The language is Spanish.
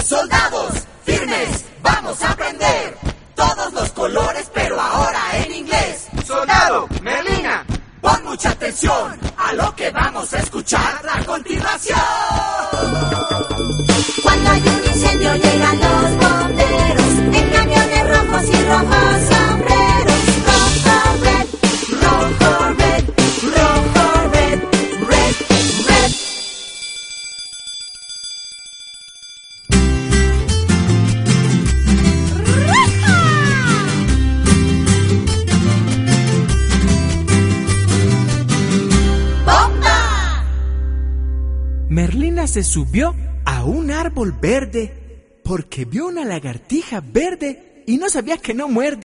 Soldados, firmes, vamos a aprender todos los colores, pero ahora en inglés. Soldado, Merlina, pon mucha atención a lo que vamos a escuchar a continuación. Cuando hay un incendio llegan los bomberos en camiones rojos y rojos sombreros. Rojo, red, rojo, red, rojo, red, red, red. ¡Bomba! Merlina se subió a un árbol verde porque vio una lagartija verde y no sabía que no muerde.